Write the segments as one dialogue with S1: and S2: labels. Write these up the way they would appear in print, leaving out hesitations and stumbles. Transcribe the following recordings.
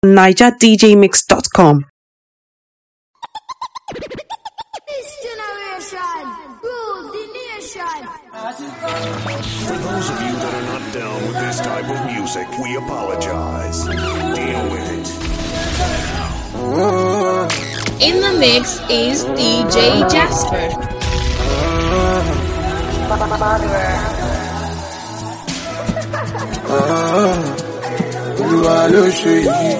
S1: NigerDJMix.com.
S2: This generation rules the nation.
S3: For those of you that are not down with this type of music, we apologize. Deal with it.
S4: In the mix is DJ Jasper.
S5: Olúwa ló ṣe yìí.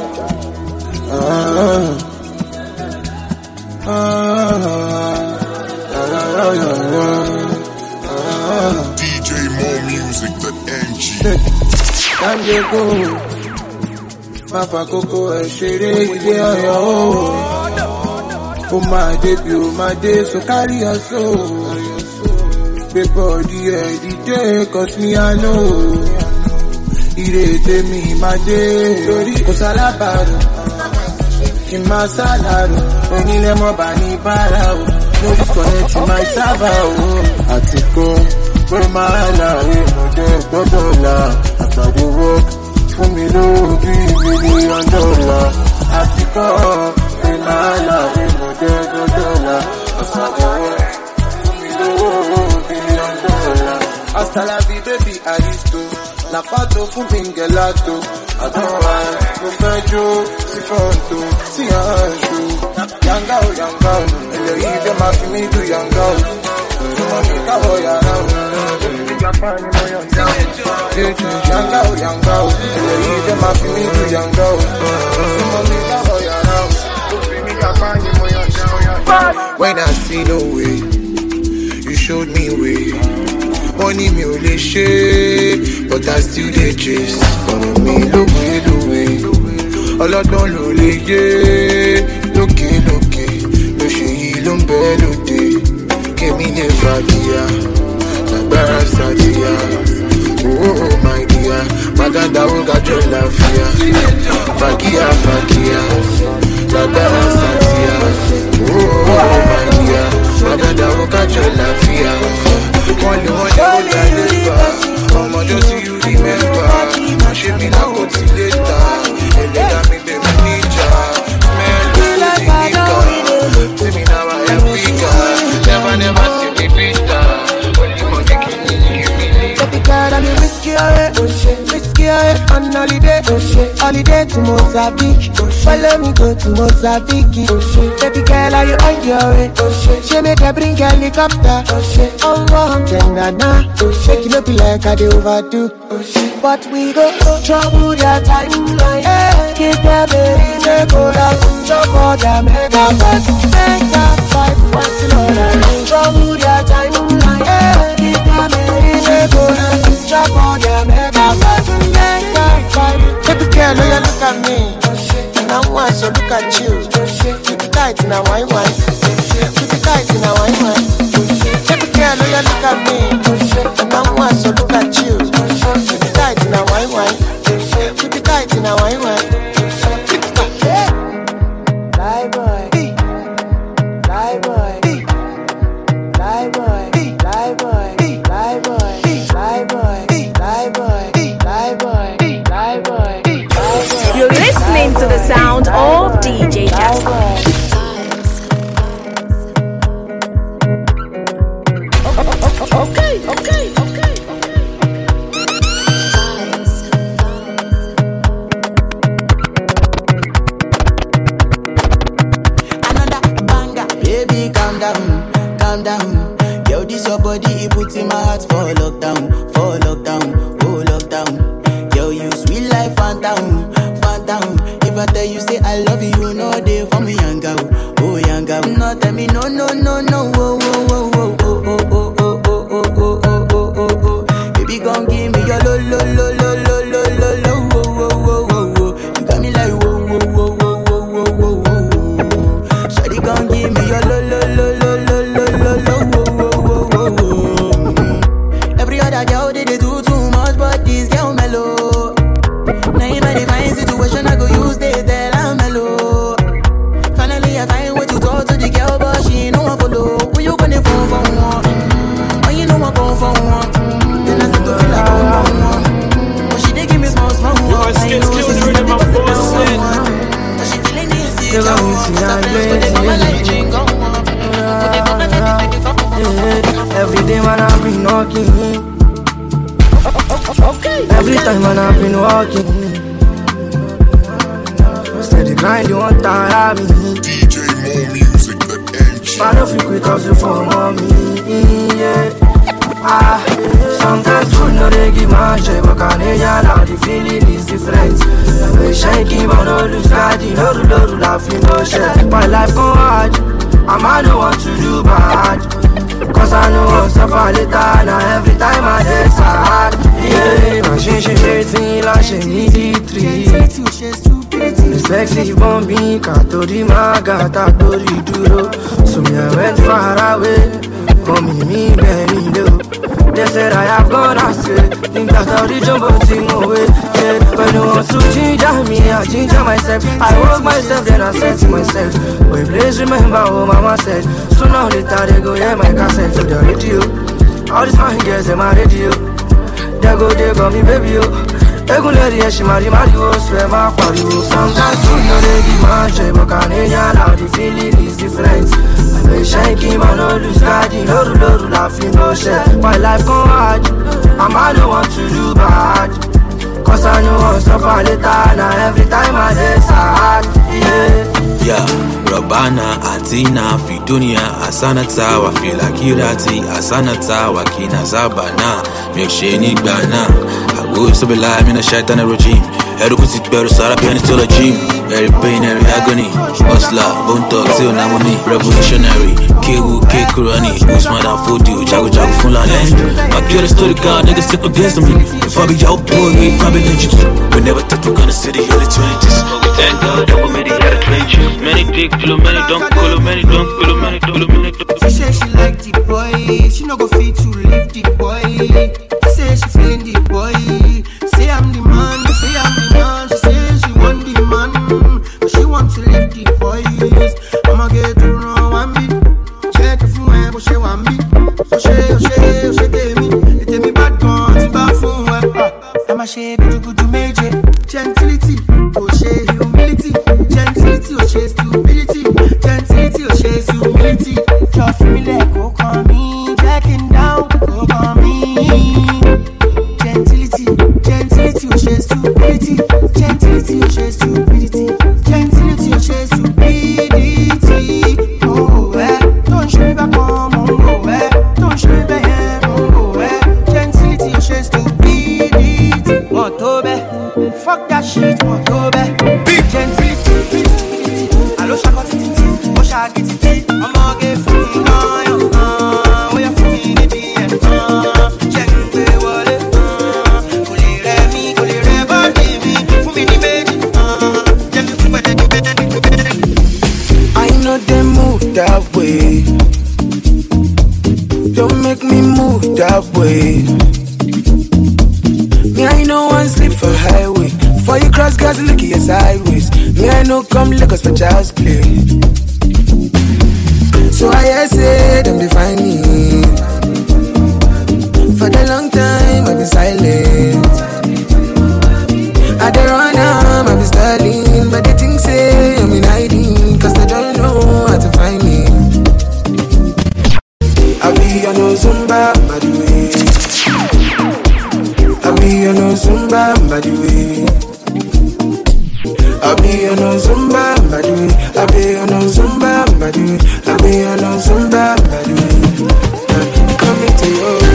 S3: DJ More Music than NG.
S5: Kanje go, má fàkókò ẹ̀ ṣeré ilé ọ̀yọ́ o. Ó máa débi ó máa dé, so carry your soul. Gbé bọ́ọ̀dì ẹ̀ dìde, cause me I know. Ìrètè mi máa dé, torí kò sálábàárò. Kì máa sálárò, onílé mọ́ bá ní bára o. No disconnect my server o. Àtìkọ́ pé máa láàyè lọ́jọ́ gbọ́dọ̀ là. After the work, fún mi lówó bí $1,000,000. Àtìkọ́ pé máa láàyè lọ́jọ́ gbọ́dọ̀ là. After the work, fún mi lówó bí $1,000,000. Hasta la vie baby aristo. La pato fún mi gelato. Àdánwà mo fẹ́ jó sí fọ́ǹtò sí àṣù. Yanga o yanga o, eléyìí fẹ́ máa fi mí du yanga o. Súnmọ́ mi káwọ̀ yàrá o. Yanga o yanga o, eléyìí fẹ́ máa fi mí du yanga o. Súnmọ́ mi káwọ̀ yàrá o. When I see no way, you showed me way. Money mi ò lè ṣe, but I still dey chase. Ọ̀rọ̀ mi lówe lówe, ọlọ́gbọ́n ló lè yé. Lókè lókè, ló ṣe yìí ló ń bẹ lóde. Kémi lè fàdíyà, lágbára sàdíyà. Oh my dear, Maganda ó gájọ́ láfíà. Fàkíyà fàkíyà, lágbára sàdíyà. Oh my dear, Maganda ó gájọ́ láfíà. One ó dálé bá, ọmọdé sí you remember. Má ṣe mí lákòtí létà, ẹlẹ́dà mi bẹ̀ mí níjà. Smell the nigga, see me now I am bigger. Never see me bitter. Only money give me
S6: Baby girl, I'm risky on holiday, holiday to Mozambique. Follow me go to Mozambique. Baby girl, are you on your way? She make her bring helicopter. Oh, tender now. Shake it up like I do overdo. But we go trouble their timeline. Keep them in the cola, trouble their mega fight. Mega fight, what's it all right? Trouble their timeline. Keep them in the cola, trouble their mega fight. Mega fight. Baby girl, oh, you look at me. And I want to look at you. Keep it tight in a wine. Keep it tight in a wine. Baby girl, oh, you look at me. And I want to look at you. Keep it tight in a wine. Keep it tight in a wine. Fly boy, fly boy, fly boy, fly boy, fly boy, fly boy, fly boy, fly boy, fly boy.
S1: You're listening to the sound of DJ Jasper.
S2: Okay.
S6: Another banger, baby, calm down. Yo, this your body, it puts in my heart for lockdown, oh lockdown. Yo, you sweet life, phantom. If I tell you say I love you, you know they for me young girl, oh young girl. No tell me no, oh. Baby, gon' give me your lo. You got me like whoa. Shawty gon' give me your lo. Every other girl they do too much, but this girl mellow. Now in my divine situation, I go use they tell I'm mellow. Finally I find way to talk to the girl, but she ain't no one follow. You're going to see I'm blessed. Every day when I've been knocking. Every time when I've been walking. Steady grind, you won't tire me.
S3: DJ More Music, the engine.
S6: I don't feel quick hustle for mommy, yeah. Sometimes food no they give my share, but Canadian now the feeling is different. I'm shaking, but no lose God, no laughing, no share. My life go hard, I don't want to do bad, cause I know I'll suffer later. Now every time I get sad, yeah. My she me like she need the tree. The sexy bombi, katori magata, tori duro. So me I went far away. Me, Benny, do. They said I have gone astray. Think that all the jumbo team away. Yeah, when you want to ginger me, I ginger myself. I woke myself, then I said to myself, well, please remember what mama said. Sooner or later they go hear my cassette to the radio. All these fine girls in my radio. They go me baby, yo. They go let the she marry, oh, swear my party. Sometimes food no they give my share, but Canadian now the feeling is different. I'm shaking, man, no lose God, no laughing, no share. My life go hard, I don't want to do bad, cause I know I'll suffer later. Now every time I get sad, yeah.
S7: Rabana, Atina, Fidunia, Asana Tawa, Fila Kirati, Asana Tawa, Kina Zabana, Milkshani Bana. I would so be live in a shaitan regime. Erukusi better start up and still a dream. Every pain, every agony. Hustler, bone talk, till Namoni. Revolutionary, Kewu, Kekurani. Usman and Fodio, Jago Fulani. My kid is still the god, niggas stick against me. If I be your boy, if I be legend. We never thought we're gonna see the early 20s. Thank God that we made it out of trenches. Many dick, many don't, many don't, many don't.
S6: She say she like the boy. She no go fit to leave the boy. She say she feeling the boy. Say I'm the man, say I'm the man. She say she want the man, but she want to leave the boys. I'ma get to know one bit. Check if you want, but she want me. She tell me bad guns, bad phone. I'ma share good major. Gentility, oh she humility. Gentility, oh she stupidity. Gentility, oh she humility. Just me let go call me, jacking down, go call me. Gentility, oh she stupidity. Gentility, oh she stupidity. Gentility, oh she stupidity. Oh, don't show me back home, oh, don't show me back home, oh, gentility, oh she stupidity. Want to be, fuck that shit, want to be. Big gentility, allo shaka titi, oh shaka titi, I'ma get free, oh yeah, free, baby, gentle, what it, I know they move that way. Don't make me move that way. Me, I know one sleep for highway. For you cross gas, look at your sideways. Me, I know come Lagos for child's play. So I say them define me. For the long time I've been silent. I don't run out, I've been stalling. But they think say I'm in hiding, cause they don't know how to find me. I be on no Zumba, by the way. I be on no Zumba, by the way. I be on no Zumba, by the way. I be on no Zumba, by the way. I be on no Zumba, by the way. Come into your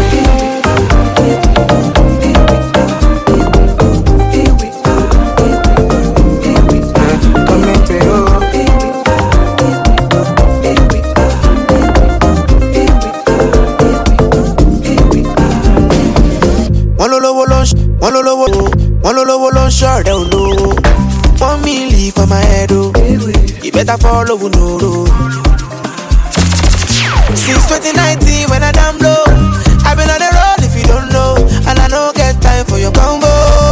S6: short, don't know. 1 million for my head, oh. You better follow, no. Since 2019, when I damn low, I've been on the road if you don't know. And I don't get time for your combo.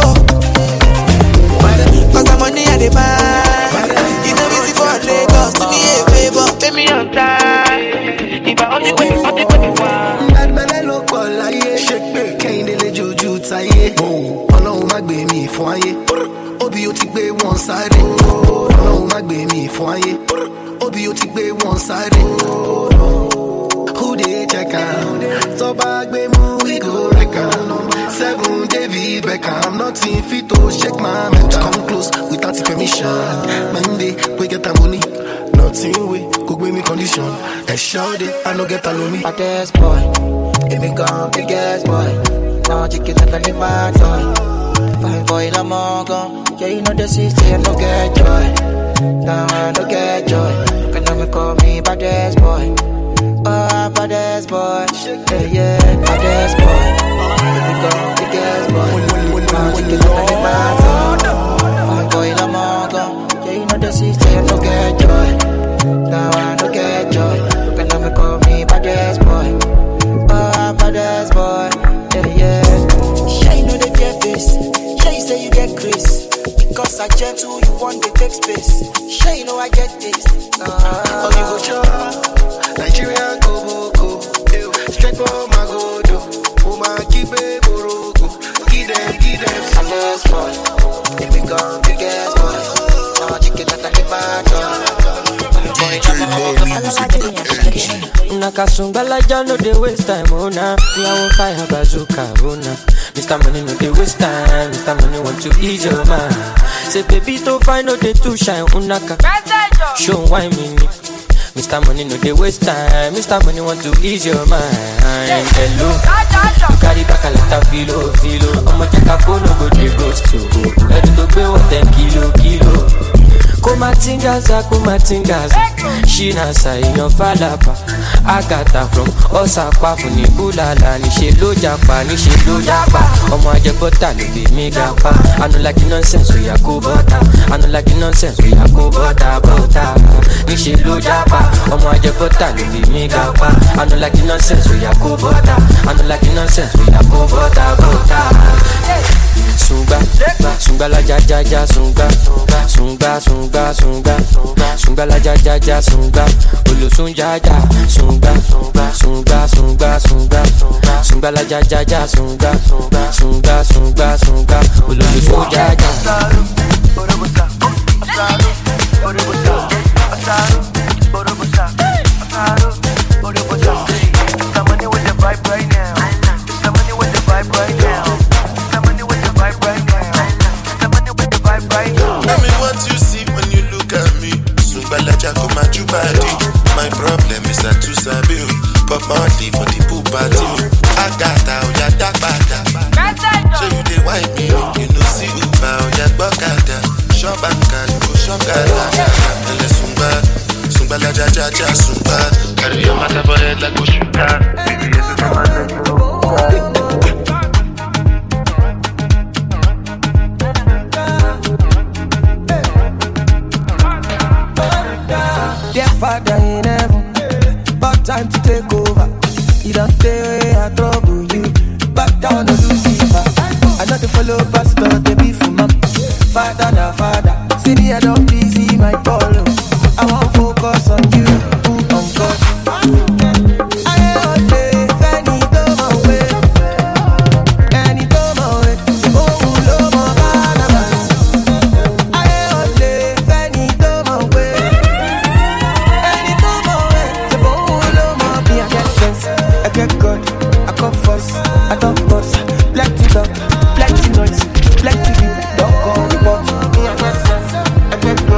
S6: Cause the money I demand. You know easy for Lagos to be a favor. Pay me on time. If I only wait for the money one. That man look all like shake me. Can't delay juju tie. Ọlọ́run má gbé mi fún ayé. Obi ó ti gbé wọn sáré. Ọlọ́run má gbé mi
S8: for you. Obi Otigbe one sided. Who they check out? So back we move, we go reckon. 7 David Beckham, nothing fit to shake my mental. Come close without permission. Monday, we get a money. Nothing we could give me condition. And shout it, I no get a lonely.
S6: Baddest boy, it become biggest boy. Now you get a my toy. Fine boy, I'm all gone. Yeah, you know the system, I no get joy. Now I no get joy. Can never call me baddest boy. Oh, baddest boy. Yeah, baddest boy. It become biggest boy. Now you get a my toy. Fine boy, I'm all gone. Yeah, you know the system, I no get joy. Now I don't get joy. Can never call me baddest boy. Oh, baddest boy. Yeah, yeah. Sure you know they get face. Sure you say you get grace. Because I gentle, you want to take space. Sure you know I get this.
S8: Oh, you go chop. Nigeria go go. Straight for my go do. Oh my keep it borogo. Give them.
S6: Baddest boy. It become biggest boy. Now you get that in my joy.
S9: Nakasumbala no dey waste time, oh nah. Me I want fire bazooka, oh nah. Mr. Money no dey waste time, Mr. Money want to ease your mind. Say baby to find no dey too shine, unaka. Show why me. Mr. Money no dey waste time, Mr. Money want to ease your mind. Hello, you carry back a lot of filo. I'ma check a phone, no go dey ghost to go. Ready to pay what 10 kilo. Kumatingaza, Shina sayo falapa. Agata from Osaka funi bulala. Nishe lo japa. Omo aje bota lo be mi gapa. I no like the nonsense we ya go bota. Nishe lo japa. Omo aje bota lo be mi gapa. I no like the nonsense we ya go bota. Sunga la ja sunga la ja sunga olo sunga sunga la ja sunga olo
S10: Somebody with the vibe right now. Somebody with the vibe right now. Somebody with the vibe right now. Somebody with the vibe right now.
S5: Tell me what you see when you look at me. Sumbalaja come at you body. My problem is that you sabi pop money for the pool party. I got out ya dark bada. So you dey wipe me, you know see Uber or ya bakada. Shop banka, you go shop gada. Ele Sumba la ja sumba. Carry your matter for head like go sugar. Baby, yes, it's my leg, you know.
S6: Dear Father in heaven, about time to take over. You don't stay away, I trouble you. Back down to Lucifer. I know the follow pastor, they be for mom. Father na father, see me I don't busy my ball. I won't focus on you, on God. I don't boss, plenty talk, plenty noise, plenty people don't call me, but me I get sense, I get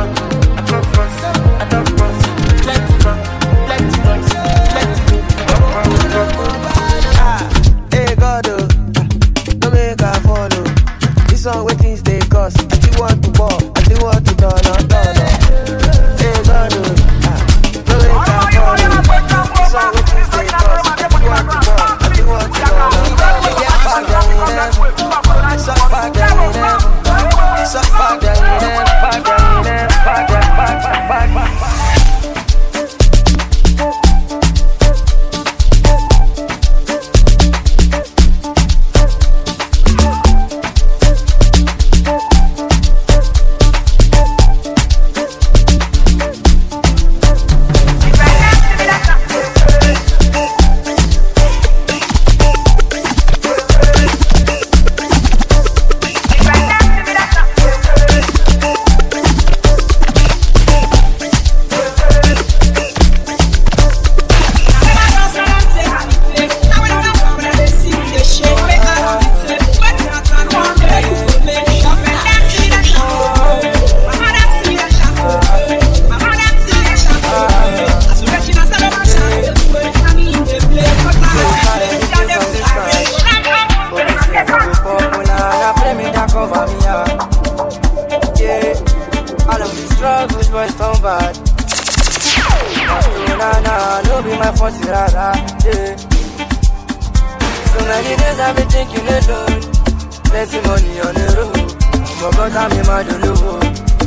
S9: struggles, boys turn bad. Nah, no be my fault, rara, yeah. So many days I've been thinking alone. Plenty money on the road, but God I'm in my dolo.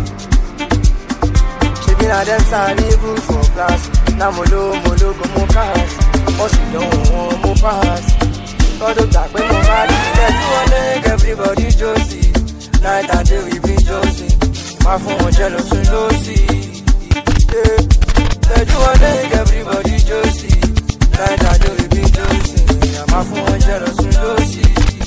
S9: She been a them sorry good for class. Now molo go mo pass. Oh she don't want mo pass. God do that when nobody tell you a leg, everybody josie. Night and day we be josie. My phone jealous and lossy. Yeah. Tell you a leg, everybody josie. Night and day we be josie. My phone jealous and lossy.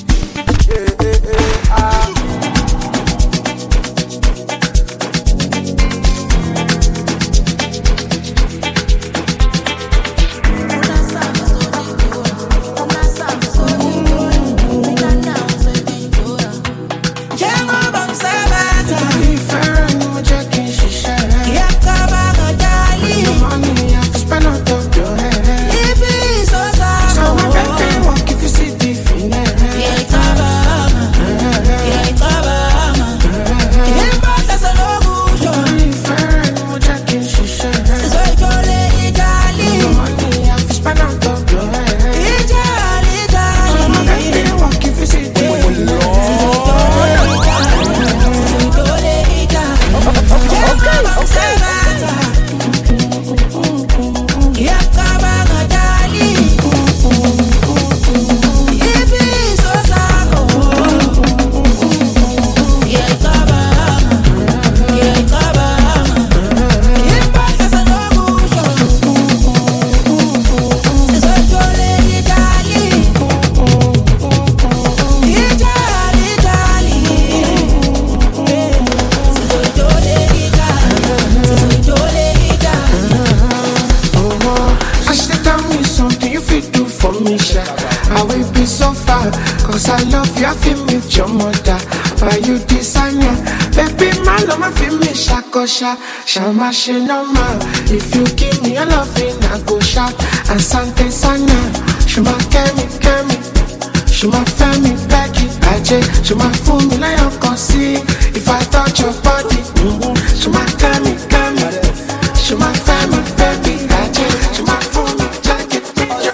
S6: Shama Shinoma, if you give me a loving, I go shout. And Sante Sana, Shuma Kemi, Shuma Femi, Becky, Aje, Shuma Fumi, like Uncle C. If I touch your body, Shuma Kemi, Shuma Femi, Becky, Aje, Shuma Fumi, Jacket,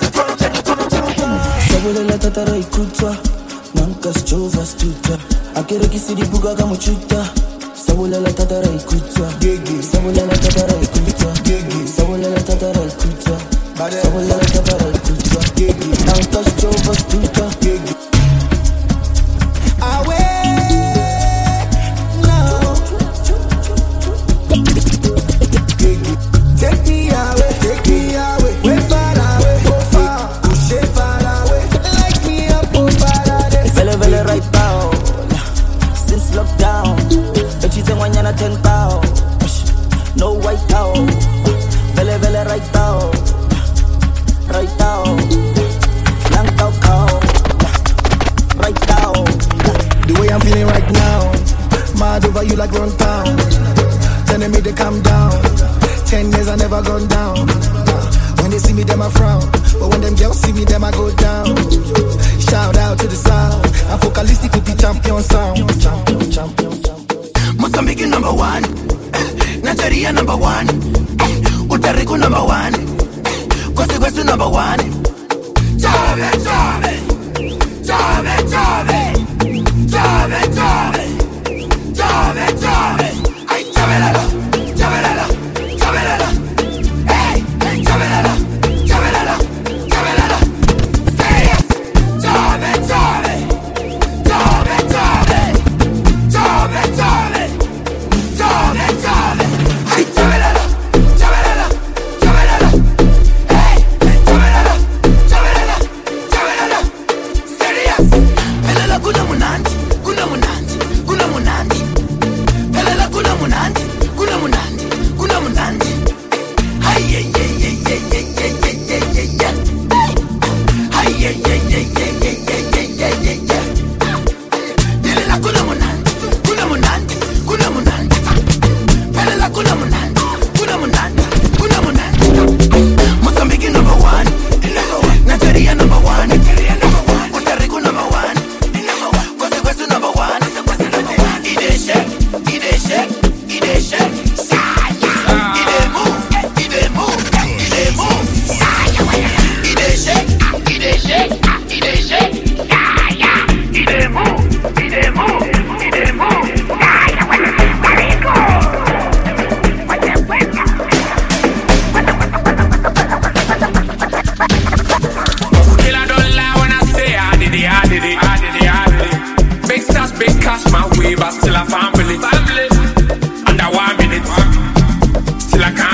S11: Sabolela tatara ikutwa, Nanka Jova Stuta, Akere Kisidi Buga Gamuchuta. Sabolela tatara ikutwa, Sabolela tatara ikutwa, Sabolela tatara ikutwa, Sabolela tatara ikutwa, Nanka Jova Stuta. No white out, vele right out, long cow, right out.
S8: The way I'm feeling right now, mad over you like run town. Telling me to calm down. 10 years I never gone down. When they see me, them I frown, but when them girls see me, them I go down. Shout out to the sound, I'm focalistic with the champion sound. Mozambique number 1, Nigeria number 1, Utarico number 1, Kwesi number 1. Chave, ay chavelala, hey, chavelala, serious, chave, ay chavelala, hey, chavelala, serious.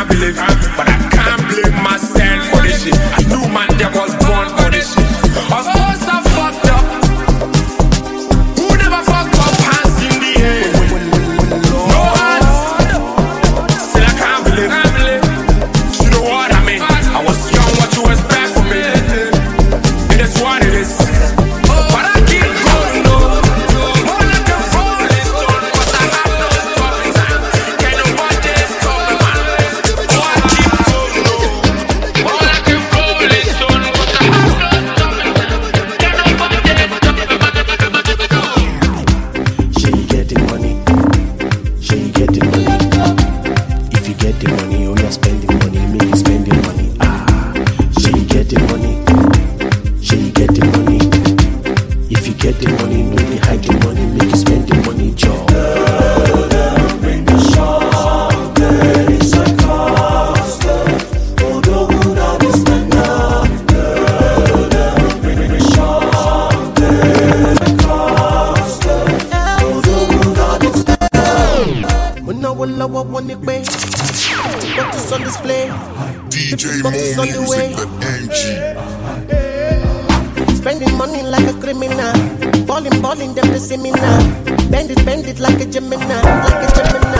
S12: can't believe, but I can't blame myself for this shit. I knew man that was born for this shit. Of course I fucked up. Who never fucked up? Hands in the air. No hands. Still I can't believe. You know what I mean? I was young, what you expect from me? It is what it is. But I keep going, no. More like a rolling stone, 'cause I have no stopping time. Can't nobody stop me, man. Oh, I keep going, no. More like a rolling stone, 'cause I have no stopping time. Can't nobody stop me, man.
S11: She get the money. She get the money. If you get the money, you not spend the money. Make you spend the money. She get the money. She get the money. If you get the money, no need hide the money. Make you spend the money, job.
S6: What is on display?
S3: DJ More Music than MG.
S6: Spending money like a criminal. Balling, them the seminar. Bend it like a Gemini. Like a Gemini.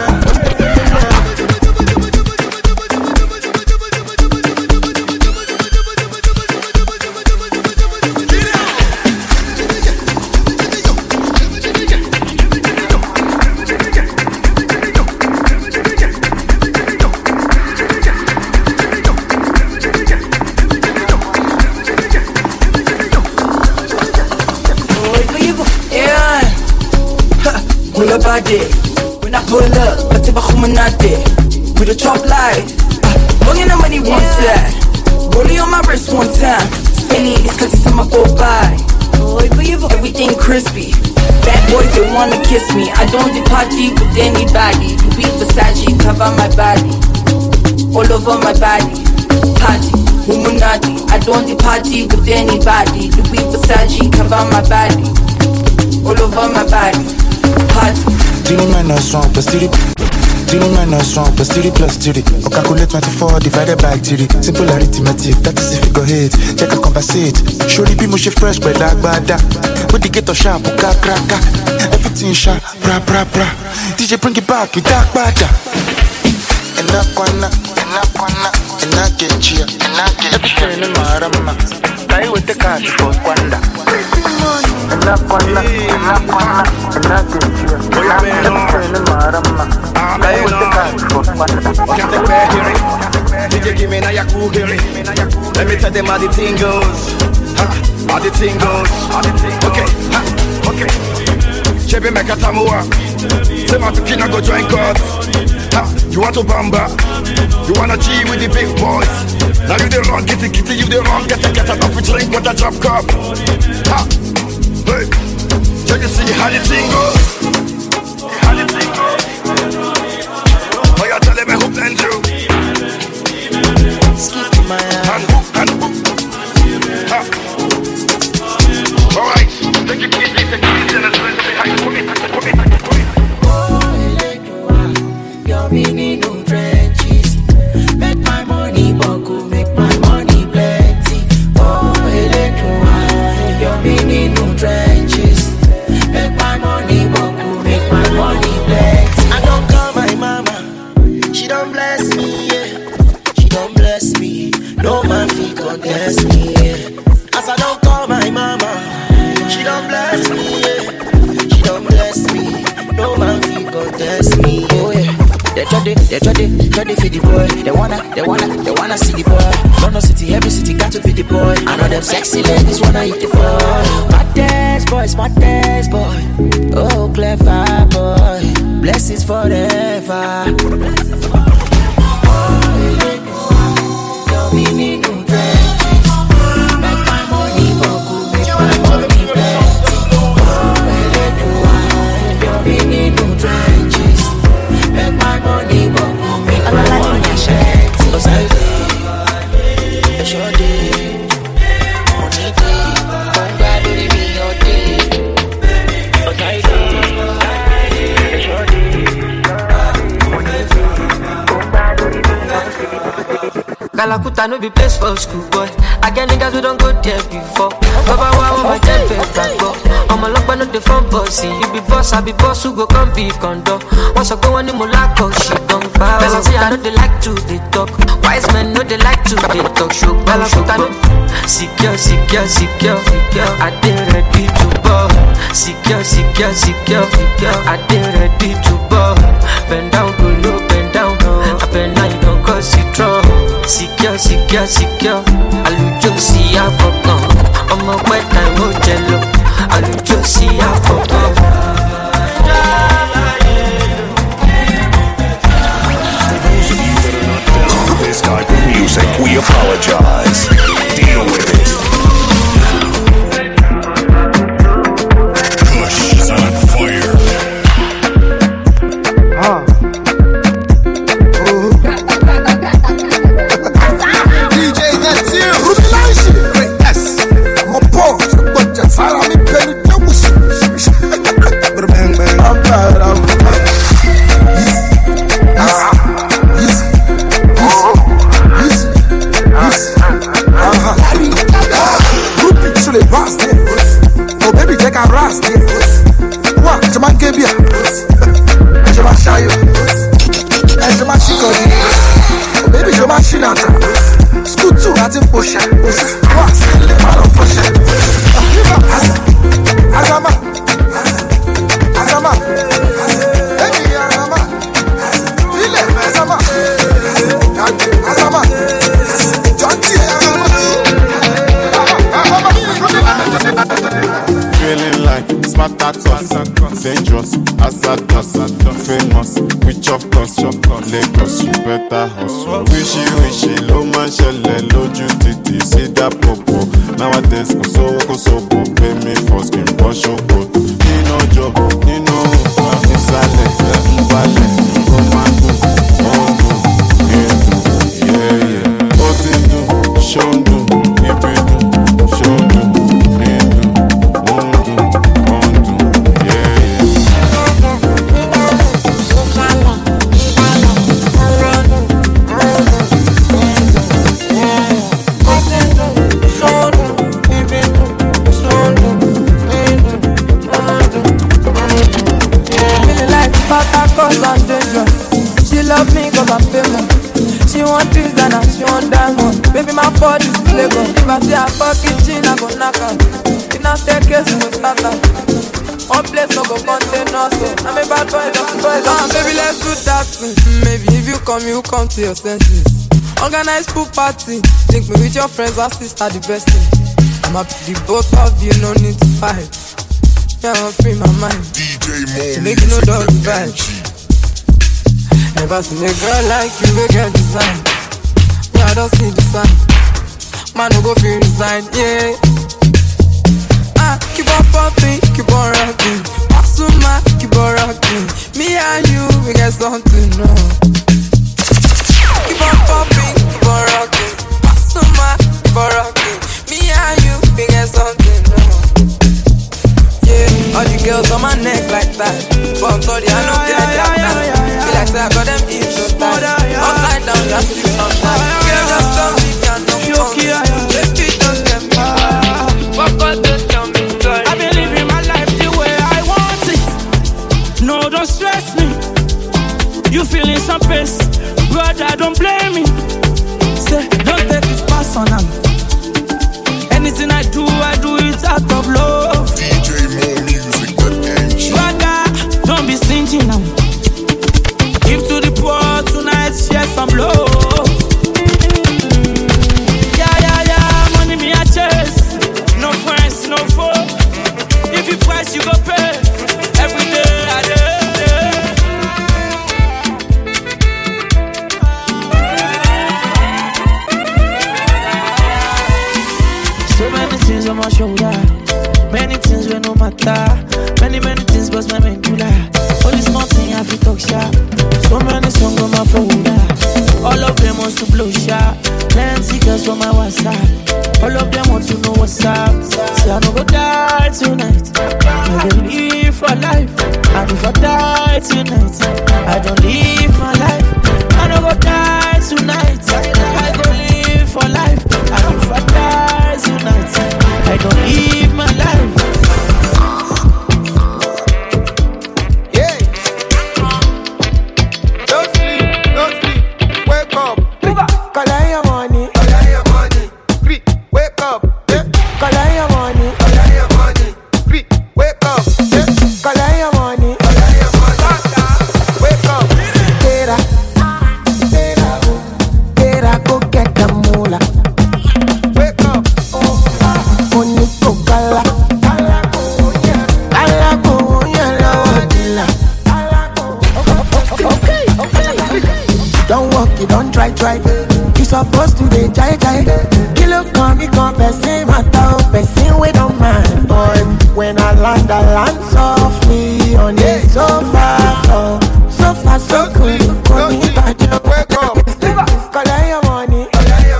S13: Pull up I did. When I pull up, I take a humanate. With a chop light. Bringing the money one side. Rolling on my wrist one time. Spinning these cookies on my go by. Everything crispy. Bad boys, they wanna kiss me. I don't do party with anybody. Louis Versace cover my body. All over my body. Party, humanati. I don't do party with anybody. Louis Versace cover my body. All over my body.
S11: Zero minus one plus 3. 0 minus 1 plus 3 plus 3. Or calculate 24 divided by 3. Simple arithmetic, that is a figure 8. Check a conversate. Surely be mushy fresh, but like bada. With the ghetto sharp, cracker. Everything sharp, bra. DJ bring it back, you dark bada. Enakwana, enakechi, everything marama. Stay with the cash for Kwanda. Enakwana, enakechi, everything marama. Stay with the cash for Kwanda.
S8: DJ give me now your cool hearing. Let me tell them how the thing goes. How the thing goes. Okay. Chebe meka tamua. Say my tukina go join God. You want to bamba? You wanna G with the big boys? Now you the wrong, kitty, you the wrong, get a off with drink with a drop cup. Hey, can you see how the thing goes? How the thing goes? Oh, you tell me who blend you?
S6: Skip my
S8: hand hook. Alright, take it easy, and let's learn to say hi. Come in.
S6: You're meaning no trenches. Make my money buckle, make my money plenty. Oh, you're meaning no trenches. Make my money buckle, make my money plenty. I don't call my mama, she don't bless me, yeah. She don't bless me, no man fi contest me, yeah. As I don't call my mama, she don't bless me, yeah. She don't bless me, no man fi contest me, oh yeah. They try for the boy. They wanna see the boy. London city, every city got to be the boy. I know them sexy ladies wanna eat the boy. Smart dance boy. Oh, clever boy. Blessings forever. Don't be me no trenches. Make my money buckle, make my money plenty. Don't be me no trenches. Make my money buckle, make my money plenty. Cause I day, a short day. Money day, one bad baby me all day. Cause I day, a short day. Money day,
S9: Kalakuta no be place for school boy. I get niggas who don't go there before. Baba wow, my dead back go. I'm a lock no the front bossy. You be boss, I be boss who go come be condo. Once I go on the mulako, she don't bow. Bella say I know they like to they talk. Wise men know they like to they talk. Show Kalakuta no secure. I did ready to ball. Secure. I did ready to ball. Bend down, go low, bend down. Up and now you don't cause it trouble. Secure. Alujo see ya pop. I'm a wet time, oh jello. Alujo see ya pop.
S3: This type of music, we apologize. Deal with it. Push is on fire.
S14: DJ that's you. Great S. I'm a boss, but just how I'm in bang bang. I'm tired. Oh baby, take a ras, what? Jaman Kebia, Jaman Shayo, Jaman Shikodi. Oh baby, Jaman Shinata. School too, nothing pusher. What's the man of pusher? Azama, baby, Azama,
S15: feeling like Spartacus, dangerous, hazardous, famous, witch of course, Lagos, you better hustle. Wishy, low man shelle, lójú títì, see that popo. Nowadays, kò sówó, pay me for skin, wash your coat. Nino job, Nino, Nisale, Mbale, Komando, Ondo, yeah. Otindu, Shondu, Ibidu, Shondu.
S13: She love me cause I'm famous. She want this and she want diamond. Baby, my body's flavor. If I see her fucking chin, I go knock her. In a staircase, we go start her. One place no go contain us. I'm a bad boy, just boy. Baby, let's do that thing. Maybe if you come to your senses. Organize pool party. Link me with your friends, our sister, the best thing. I'm happy the both of you, no need to fight. Yeah, I'm free my mind.
S3: DJ Mo
S13: make you know dog vibe. Never seen a girl like you, we get design. Yeah, I don't see the sign. Man, no go feel resign, yeah. Keep on popping, keep on rocking. Pasuma, keep on rocking. Me and you, we get something, no. Keep on popping, keep on rocking. Pasuma, keep on rocking. Me and you, we get something, no. Yeah, all the girls on my neck like that. But I'm sorry, I know they're like that. Feel like I got them in so tight. Upside down, just sit on that. Girl, just tell me, can't no phone. Let's be done, them. Papa, just tell me, sorry.
S16: I've been living my life the way I want it. No, don't stress me. You feeling some pain, brother, don't blame me. Say, don't take this personal. Anything I do it out of love.
S3: DJ Mo Music, that ain't
S16: brother, don't be stingy now. Give to the poor tonight, share some love. Yeah, money me a chase. No friends, no foe. If you price, you go pay. Every day, I day. So many things on my shoulder. Many things will no matter. Many things but my medulla. Only small thing I feel talk sharp. So many songs on my folder. All of them want to blow sharp. Plenty girls from my WhatsApp. All of them want to know what's up. Say I don't go die tonight. I don't live for life. And if I die tonight, I don't live my life. I don't go die tonight. I go live.
S6: walk, you don't try. You supposed to be jai. Kilo come, you come, person matter, person we don't mind. Boy, when I land softly on the sofa, so cool. Call me back, wake up. Collect your money.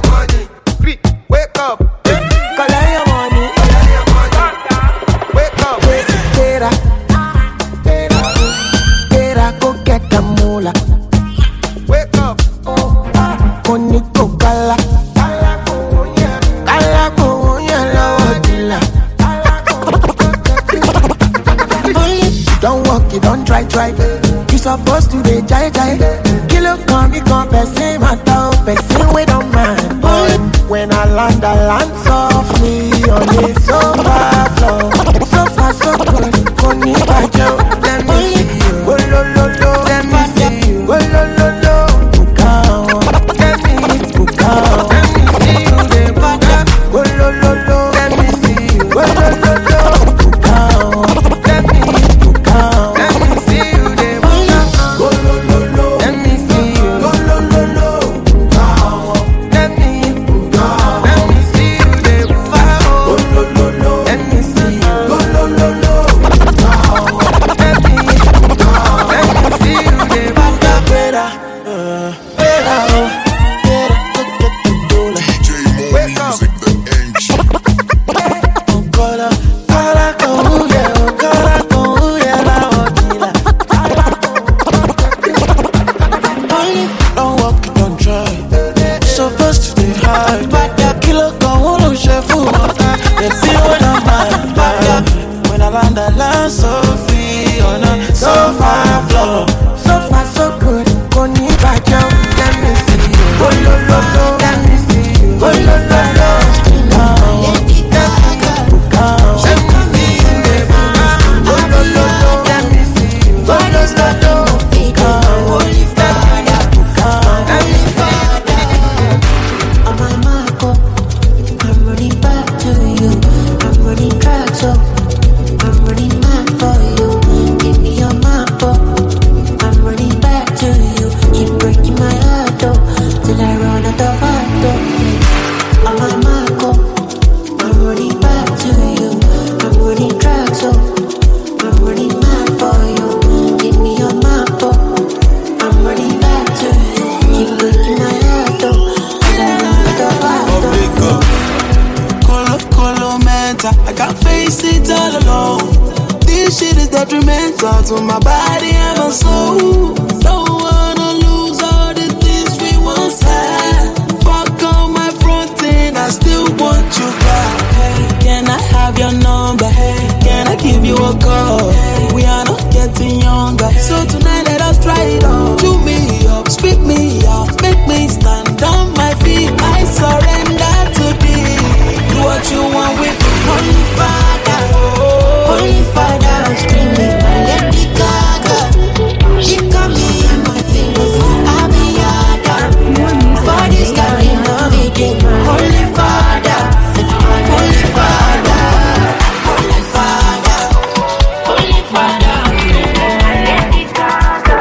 S6: Wake up. Collect your money. Wake up. Tera, go get the moolah. Wake up. Money go kala. Kala go yellow dilla. Don't walk, you don't try. You supposed to be jai. Kilo come, you come, person matter, person we don't mind. Boy, when I land softly on the sofa floor. Sofa so good, money back you. Let me see you. Oh lo lo lo, let me see you. Oh lo lo lo, bukao. Let me bukao. Let me see you, the bukao. Oh lo lo lo, let me see you. Oh lo lo lo, bukao. Let me bukao. Let me see you, the bukao. Oh lo lo lo, let me see you. Oh lo lo lo, bukao. Let me bukao. Let me see you, the bukao. Oh lo lo lo, let me see you. Oh lo lo lo, bukao. Let me bukao. Let me see you, the bukao. Wake up.
S11: Don't walk, you don't try. Supposed to be high. Kilo con uno chef. Let's see what I'm at. When I land so free on a sofa floor.
S6: Sofa so good, money back you. Let me see you. Oh lo lo lo, let me see you. Oh lo lo lo, let me see you. Oh lo lo lo, let me see you. Oh lo lo lo, holy Father, let me
S17: On my mark, I'm running back to you. I'm running track, so I'm running mad for you. Give me your map, I'm running back to you. Keep breaking my heart, till I run out of heart, On my mark, I'm running back to you. I'm running track, so I'm running mad for you. Give me your map, I'm running back to you. Keep breaking my heart, till I run out of heart,
S11: Colo mental, I can't face it all alone. This shit is detrimental to my body and my soul. Don't wanna lose all the things we once had. Fuck on my front end, I still want you back. Hey, can I have your number? Hey, can I give you a call? Hey, we are not getting younger, so tonight let us try it on. Chew me up, spit me out, make me stand on my feet. I surrender to thee. Do what you want with me.
S17: Holy Father, Holy Father, I'm screaming, my Lady Gaga. She got me in my fingers, I'll be harder. For this kind of again, Holy Father, Holy Father, Holy Father, Holy Father, my Lady Gaga.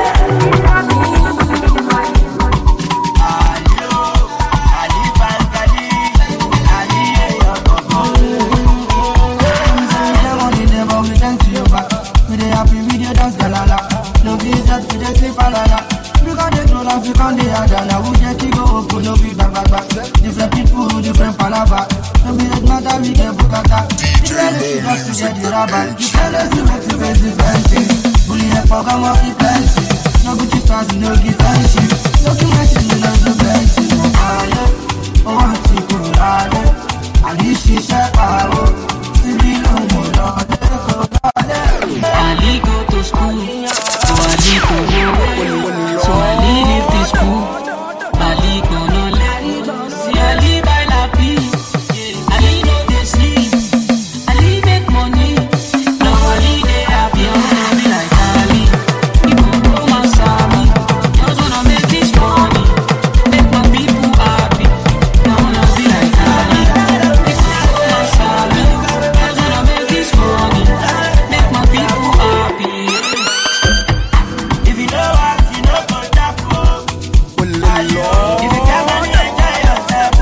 S11: Different people, different palava. No be it matter, we get bukata. Different just to get the rubber. Different us to motivate different things. Bully a program of the plenty. No good stars, no give tension. No connection, no the best. Oh, I'm sick of it. And this shit, oh, see no more.
S9: Ali go to school, so Ali go home. So Ali leave the school, Ali go no learn. See Ali buy lappy, Ali no dey sleep, Ali make money. Now Ali dey happy, be like Ali. He go romance me, just wanna make this money.
S16: If you got money, enjoy yourself.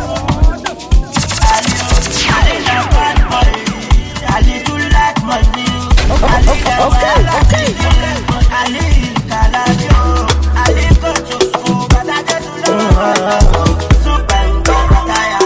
S16: Ali do like money. Okay. Ali Calabio. Ali go to school, but I get to love. Super Bakaya.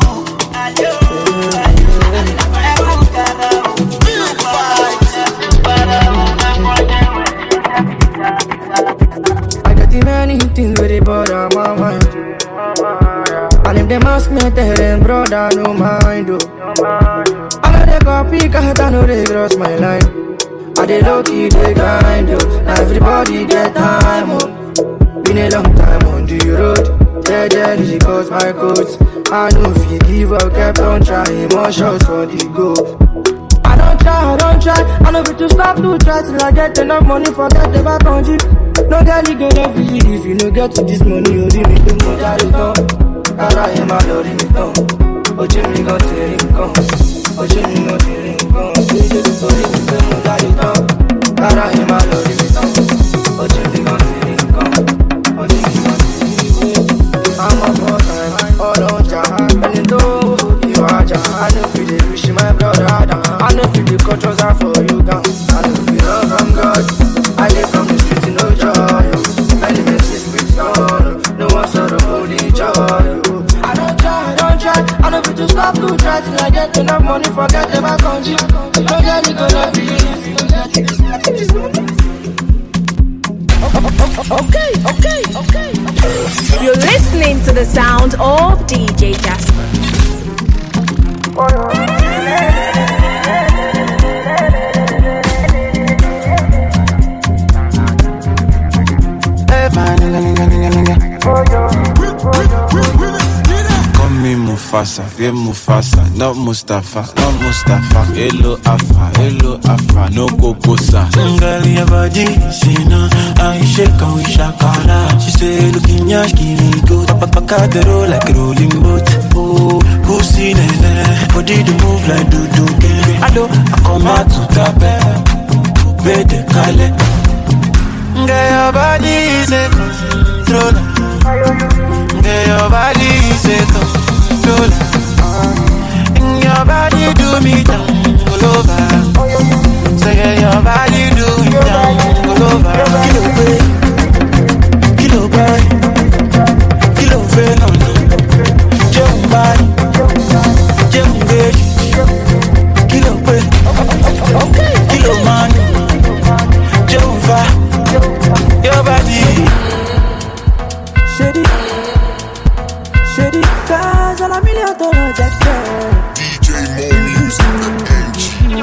S6: I got many things with it, but I'm on mind. And if them ask me, tell them, brother, no mind, oh. I know they copy, cause I know they cross my line. I they lucky, they grind, oh. Now everybody get time, oh. Been a long time on the road. Jealousy cause my coats. I know if you give up, kept on trying. More shots for the goal. I don't try. I know if to stop to try till I get enough money, forget the back on you. No girl, you gonna feel it if you no get to this money. You really do more than you don't. I am my lord in the tongue. Oh, Jimmy got to ring come. Oh, Jimmy got to ring come. Oh, Jimmy do more than you don't. I am my lord in the tongue. Oh, Jimmy got to ring come. Oh, Jimmy got to ring come. I'm a boss, all on Jahan. And you know you are Jahan. I know if you wish my brother down. I know if the controls are for you down. I know if you love from God. I live from the streets in no joy. Many messages with no one sort of holy joy. I don't try. I know if you to stop to try till I get enough money, forget the back on you. No girl, you gonna be. Okay.
S1: You're listening to the sound of DJ Jasper.
S7: Call me Mufasa, yeah Mufasa, not Mustafa. Hello Afa, no go bossa.
S9: Girl, your body, see now, I shake and we shakara. She say, looking yash, kiri go, paka the roll like a rolling boat. Oh, pussy nene, body to move like do get. Hello, I come out to tape, bede kale. Girl, your body is a controller. Girl, your body is a controller. Your body do me down, all over. Say, girl, your body do me down, all over. Kilo boy, kilo venom. Jump body, jump baby. Kilo boy, kilo man. Jump va, your body. Shady, cause all a million dollars just
S3: DJ More Music, the NG.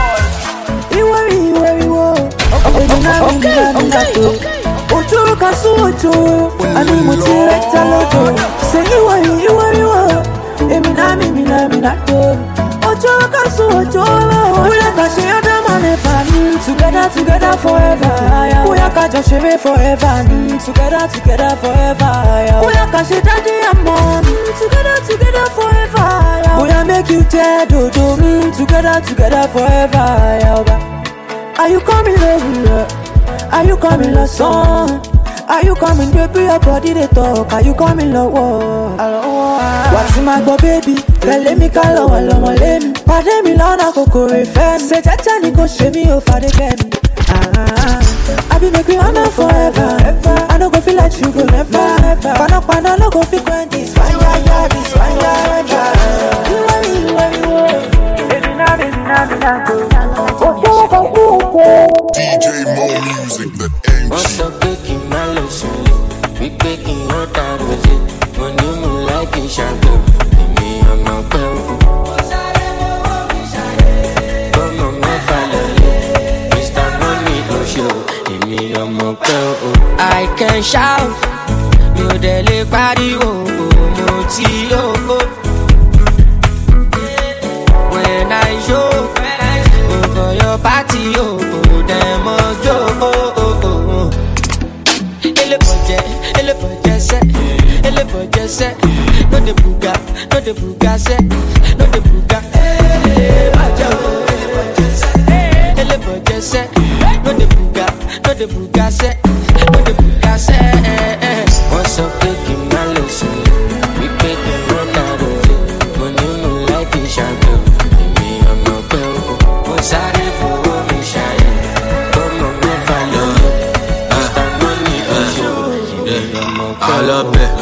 S9: Okay. Ocho kasuocho, ani mutirekta loto. Say you are. Emina nato. Ocho kasuocho, we like a share the money for together forever. We like a just share forever. Together forever. We like a share daddy and mom. Together forever. We like make you dead, together forever. Are you coming over? Are you coming love song? Are you coming baby your body they talk? Are you coming love war? What's my go baby? Let me call on let me. Pardon me lana kokore fem. Say tata ni go show me over the game. I be make you honor forever. I don't go feel like you go never. Pana no go feel when this fire.
S3: DJ More Music, the NG.
S9: What's up, baking my lotion? We baking your time with it. When you move like a shadow, me on my bell. Come on, my family. Mr. Money go show. Me on my bell. I can shout. You dele party, when I show for your party, them ele budget set, no the buga set, no the buga. Ele budget set, no the buga set, no the buga set. What's up, taking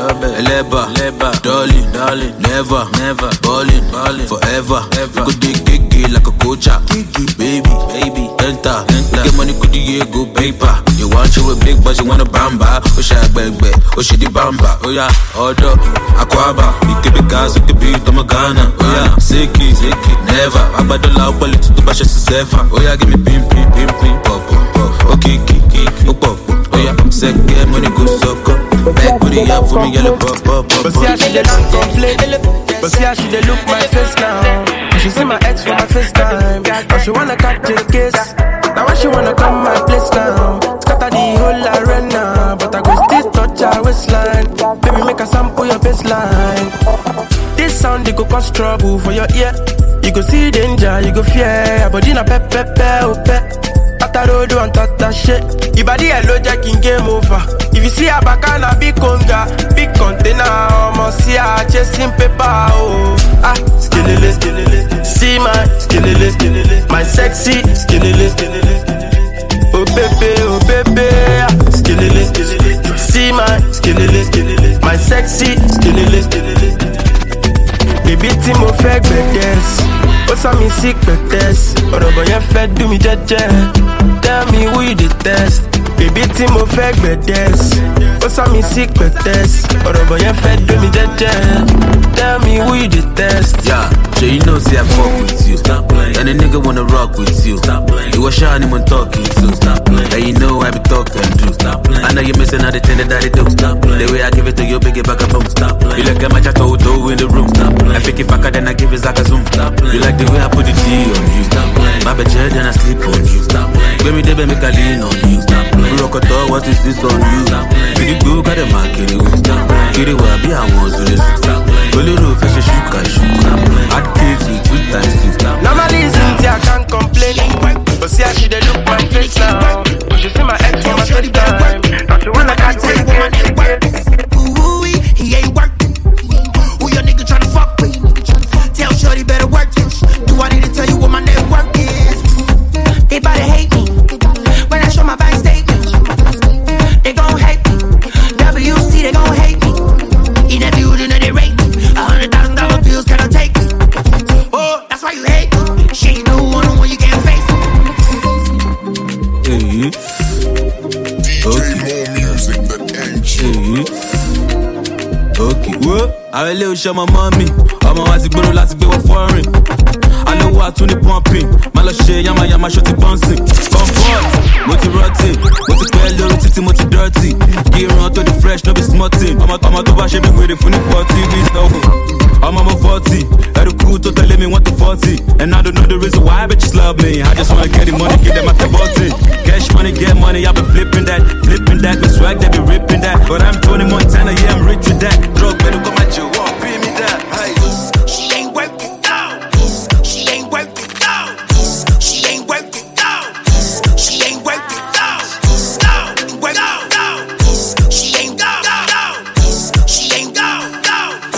S7: Eleba, darling, never, ballin', forever. You go dig like a coacher, baby, enter. Get money, could you go paper? You want you a big boss, you want a bamba? Oh, shit, bang, oh, shit, the bamba. Oh, yeah, order, aquaba. You keep it gas, you keep it, I'm a Ghana. Oh, yeah, sick it, never. I'm about to love, but it's too much, it's safer. Oh, yeah, give me pimp, pop. Okay, pop. Oh, yeah, second money, go suck up. Back booty up for me, yellow pop.
S18: But see how she dey don't complain. But see how she dey look my face now. She see my ex for my first time. Now she wanna catch a case. Now when she wanna come my place now. Scatter the whole arena, but I go still touch her waistline. Baby, make a sample your baseline. This sound, they go cause trouble for your ear. You go see danger, you go fear. But in a pep, oh pep. Atarodo and tata shit. Your body hello jacking game over. If you see a bacana, big conga, big container, I'ma see her chasing paper. Oh, skilliless. See my skilliless, my sexy skilliless. Oh baby, skilliless. See my skilliless, my sexy skilliless. Baby, tí mo fẹ́ gbẹ̀dẹ̀s, ó sọ mi sí pẹ̀tẹ́s. Ọ̀rọ̀ bọ̀ yẹn fẹ́ dùn mí jẹ́jẹ́. Tell me who you detest. Baby, tí mo fẹ́ gbẹ̀dẹ̀s, ó sọ mi sí pẹ̀tẹ́s. Ọ̀rọ̀ bọ̀ yẹn fẹ́ dùn mí jẹ́jẹ́. Tell me who you detest.
S7: Yeah, so you know say I fuck with you. Stop playing. And a nigga wanna rock with you. Stop playing. You was shining when talking to. Stop playing. And you know I be talking to. Stop playing. I know you missing all the thing that I do. Stop playing. The way I give it to you, big it back up boom. Stop playing. You like a match I told in the room. Stop playing. I think if I could then I give it like a zoom. Stop playing. You like the way I put the G on you. Stop playing. My bed then I sleep on you. Stop playing. Baby, they make a lean on you. Stop playing. Rock a dog, what is this on you? Stop playing. Pretty good, got a market. Stop playing. Get it where I be, I want to this. Stop playing. A little fish, shoot, can shoot. Stop playing. I'd kill you 2 times 2. Stop playing.
S18: Normally, Cynthia can't complain. But see how she dey look my face now. But she see my ex for my first time. Now she wanna catch it again.
S19: Ooh, he ain't working. Who your nigga tryna fuck with? Tell shorty better work this. Do I need to tell you what my network is? They bout to hate me when I show my bank statement. They gon' hate me. WC, they gon' hate me. In that building, they rate me. $100,000 bills cannot take me. Oh, that's why you hate me. She ain't no one you can't face me.
S7: Okay. Àwọn ilé oṣù ọmọ mọ́ mi, ọmọ wa ti gbèrò láti gbé wọ foreign. Alówó àtúní pumping, má lọ ṣe yamayama ṣó ti bouncing. Comfort, mo ti rotting, mo ti pẹ́ lórí títí mo ti dirty. Kí irun tó di fresh, no be smarting. Ọmọ tó bá ṣe mí wèrè fún ní 40 ní ìsọ̀kùn. I'm on 40, every crew to tell me 1 to 40. And I don't know the reason why bitches love me. I just wanna get the money, get them at the button. Cash money, get money, I've been flipping that. But swag, they be ripping that. But I'm Tony Montana, yeah, I'm rich with that. Drug better come at you, walk, pay me that. Hey.
S19: She ain't working, no. She ain't working, no. She ain't working, no. She ain't working, no. She ain't go, no. She ain't go, no.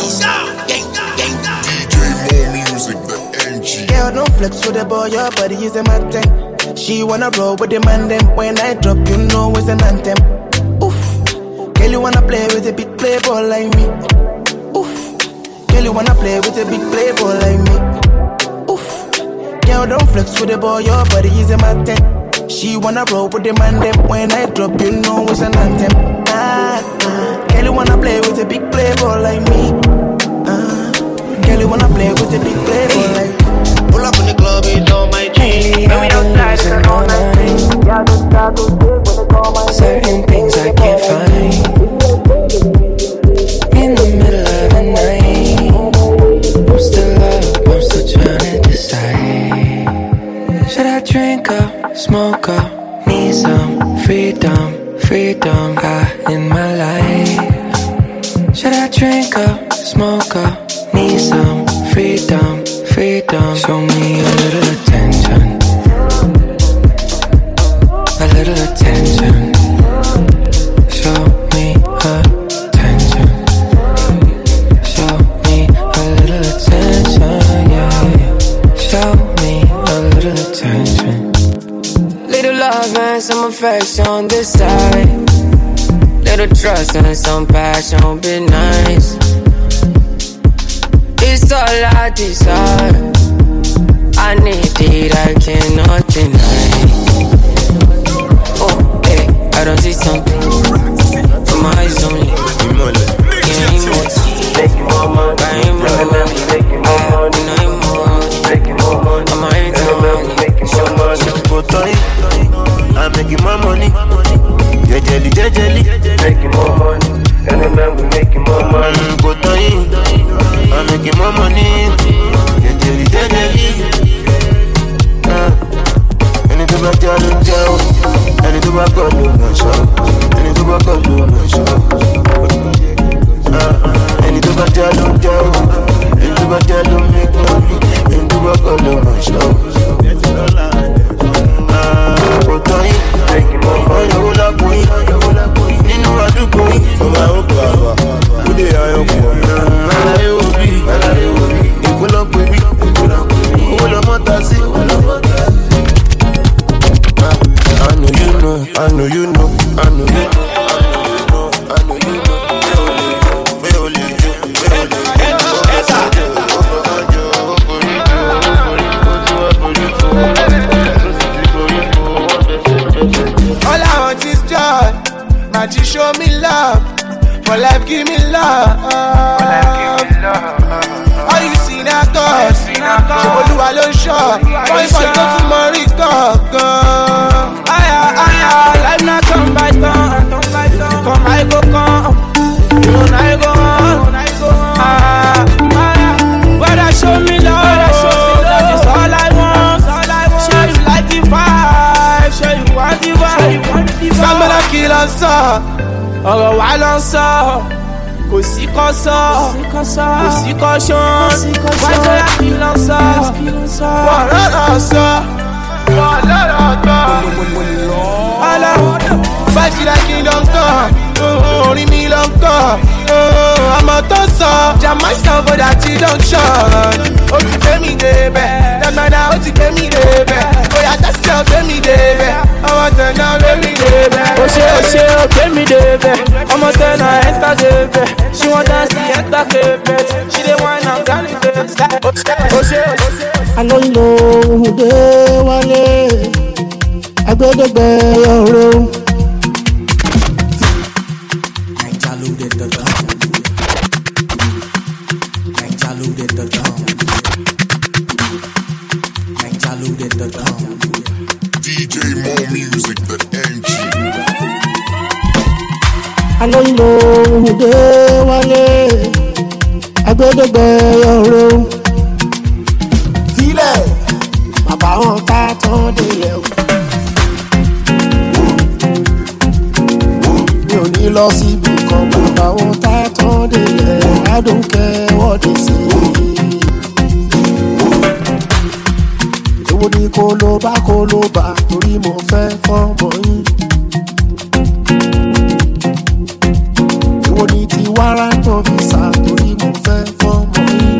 S6: Girl, don't flex with the boy, your body is a mountain. She wanna roll with the man, them. When I drop, you know it's an anthem. Oof. Girl, you wanna play with a big playboy like me. Oof. Girl, you wanna play with a big playboy like me. Oof. Girl, don't flex with the boy, your body is a mountain. She wanna roll with the man, them. When I drop, you know it's an anthem. Girl, you wanna play with a big playboy like me. Girl, you wanna play with a big playboy like me.
S20: Pull up in the club, it's on my jeans. And we don't die, so all night.
S9: Certain things I can't find in the middle of the night. I'm still up, I'm still trying to decide. Should I drink up, smoke up, need some freedom in my life? Should I drink up, smoke up, need some freedom? Show me a little attention. A little attention. Show me attention. Show me a little attention, yeah. Show me a little attention.
S21: Little love and some affection on this side.
S9: Little trust and some passion, be nice. It's all I desire. I need it, I cannot deny. Oh, hey, I don't see something from my eyes only.
S21: I'm making more money. Jelly, making more money. And then we making more money. I'm making more money. Jelly. Anything about Joe, anything about God, no show. Anything about God, no show. Anything about Joe, anything about Joe, make money. Anything about God, no show. Making more money. For my own power, who they are your poor? I know you know.
S6: All I want is joy. Magic show me love. For life give me love. All you see now God. Olúwa ló ṣọ́. Boy boy go to Morika. Life not come by come. Come I go come. You know I go on. Brother show me love. That is all I want. Show you like the vibe. Show you want the vibe. Somebody kill us all. Ọ̀rọ̀ wa lọ sọ, kò sí kọ́ sọ, kò sí kọ́ ṣán, wáyé tó yà kí lọ sọ, wọ́n lọ́rọ̀ sọ, wọ́n lọ́rọ̀ gbọ́. Ọlọ́run bá ti rẹ̀ kí lọ ń kọ́, orin mi lọ ń kọ́, ọmọ tó sọ, Jamaica bọ́dà tí ló ń ṣọ́, ó ti gbé mi débẹ̀, dàgbàdà ó ti gbé mi débẹ̀, bóyá tẹ́sí ọ̀ gbé mi débẹ̀, ọmọ tẹ̀nà gbé mi débẹ̀. Ó ṣe ó gbé mi débẹ̀, ọmọ tẹ̀nà ẹ́ńtà débẹ̀, she wan dance the ẹ́ńtà carpet, she dey whine and carry babe. Ó ṣe.
S11: Àlọ́ ìlò òde wálé, agbẹ́dẹ́gbẹ́ ọ̀rọ̀.
S3: DJ more music than MG.
S11: Àlọ́ ìlò òde wálé, agbẹ́dẹ́gbẹ́ ọ̀rọ̀. Sílẹ̀, bàbá wọn ká tán délẹ̀ o. Mi ò ní lọ síbi kan, bàbá wọn ká tán délẹ̀. I don't care what they say. Èwo ni kó ló bá torí mo fẹ́ fọ́mọ yín. Èwo ni ti warrant of visa torí mo fẹ́ fọ́mọ yín.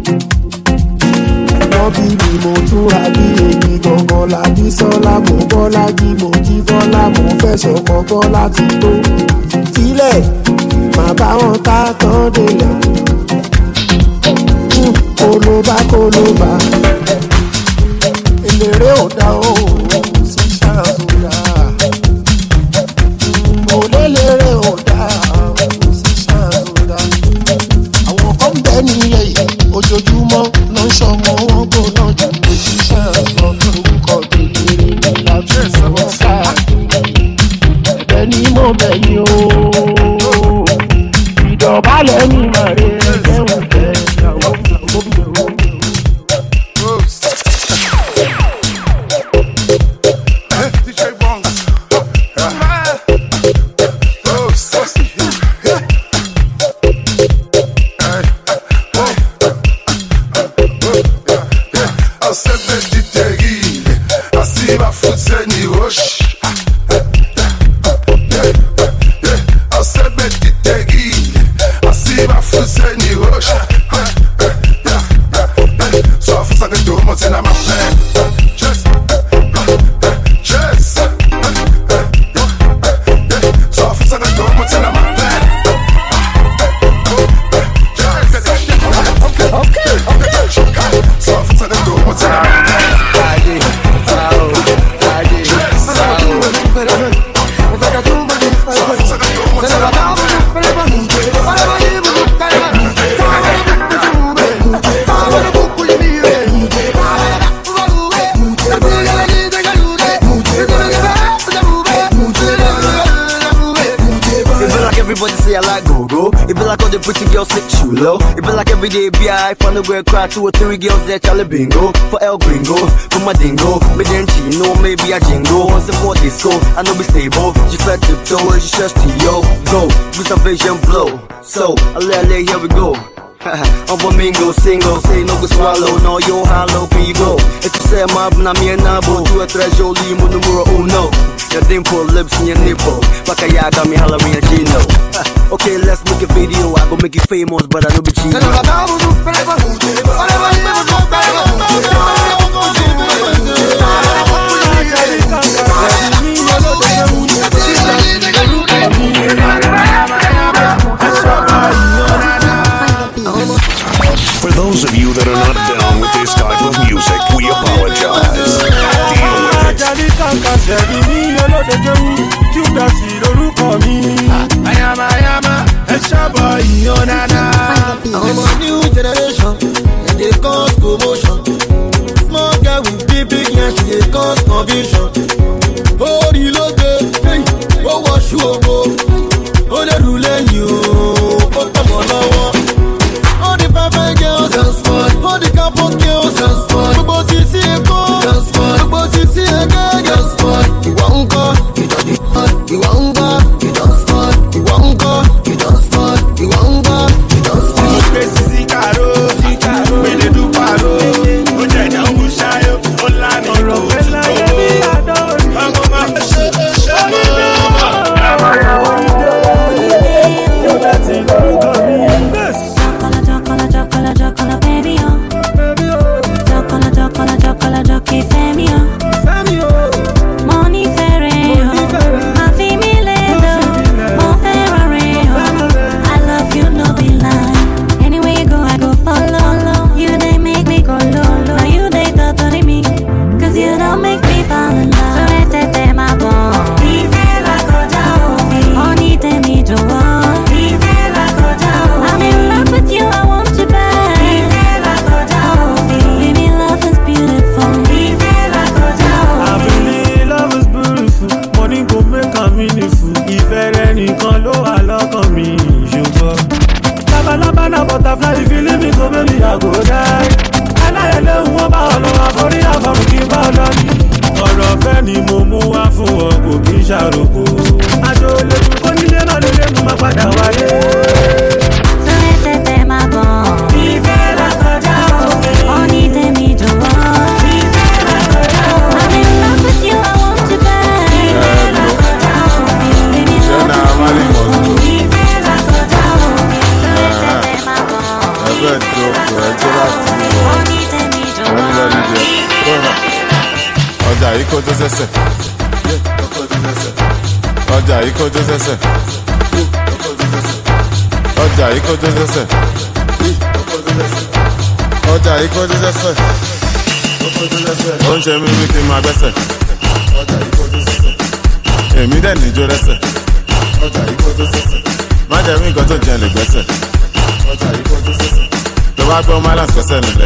S11: Wọ́n bí mi mo túra bí èmi gangan lábí sọ́lá mo bọ́lá jí mo jí bọ́lá mo fẹ́ sọ̀kọ̀ bọ́lá ti tó. Sílẹ̀ màá bá wọn ká tán délẹ̀. Kólóbá eléré ò dá o sí ṣàtúndà. Oléléré ò dá o sí ṣàtúndà. Àwọn kan bẹ́ẹ̀ nílẹ̀ yìí ojoojúmọ́ ló ń ṣọmọ wọn gbóná jù kò sí ṣàtúndà lórúkọ kékeré láti ìṣòro káàkiri. Ẹ̀bẹ̀ ni mo bẹ̀ yín o. Ìdọ̀bálẹ̀ mi máa rí ẹgbẹ̀rún kẹ́ ìyàwó ìyàwó.
S3: What's in
S4: Everybody say I like go-go. It be like all the pretty girls sit too low. It be like every day B.I. Find a girl cry, 2 or 3 girls there, Charlie bingo. For El Gringo, for my dingo. Me then chino, maybe a jingo. On support disco, I know be stable. She fed tiptoe, she just to yo. Go, with a vision blow. So, lay, here we go. I'm a mingo, single, say no go swallow, no yo hollow, can you go? If you say my na me nabo, to a treasure, limo numero uno. Your dimple lips and your nipple, Bakayaga me hollering at Gino. Okay, let's make a video, I go make it famous, but I know be cheap.
S3: For those of you that are not down with this type of music, we apologize. Deal
S6: I'm a new generation, and they cause commotion. Small girl with big hands, they cause confusion. Oh, the look hey, oh, what you go? Oh, the rule you, oh, come on, all the perfect girls and smart, all the couple girls and smart. But you see a girl and smart, but you see a girl and smart. You won't go, you don't smart, you won't go, you don't smart, you won't go, you don't smart, you won't go, you don't smart.
S15: Oúnjẹ mi bí kí n máa gbẹ́sẹ̀. Èmi dẹ̀ níjó rẹ́sẹ̀. Má jẹ́ mí nǹkan tó jẹ́ lè gbẹ́sẹ̀. Tó bá gbọ́ Malance gbẹ́sẹ̀ nílẹ̀.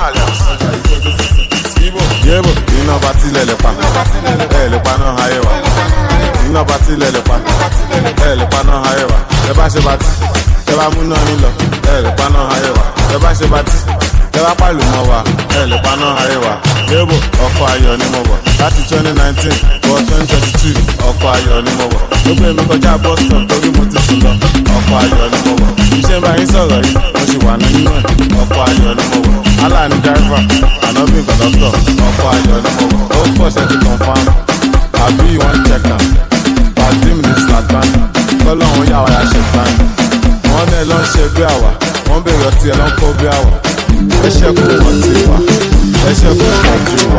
S15: Yébò iná bá tilẹ̀ lè pa. Ẹ lè pa náà ayé wa. Iná bá tilẹ̀ lè pa. Ẹ lè pa náà ayé wa. Ẹ bá ṣe bá ti. Ẹ bá mú náà nílọ. Ẹ lè pa náà ayé wa. Ẹ bá ṣe bá ti. Ẹ bá pàlù mọ́ wa. Ẹ lè pa náà ayé wa. Yébò ọkọ̀ ayọ̀ ni mo wọ̀. Láti 2019 wọ 2022 ọkọ̀ ayọ̀ ni mo wọ̀. Ó gbé mi kọjá bọ́sítọ̀ torí mo ti sùn lọ. Ọkọ̀ ayọ̀ ni mo wọ̀. Iṣẹ́ bá yín sọ̀rọ̀ yìí, mo sì wà nínú ẹ̀. Ọkọ̀ ayọ̀ ni mo wọ̀. Aláàánú dáìfà, ànábì kọ̀dọ́tọ̀. Ọkọ̀ ayọ̀ ni mo wọ̀. Ó pọ̀ ṣe ti confam. Àbí ìwọ̀n check am. Pàdím ní Slatan. Kọ́lọ́hún yà wá ya ṣe tán. Wọ́n ní ẹ lọ́ ń ṣe bí àwà. Wọ́n bèrè ọtí ẹ lọ́ ń kó bí àwà. Ẹ ṣẹ́kù wọ́n ti wà. Ẹ ṣẹ́kù wọ́n ti wà.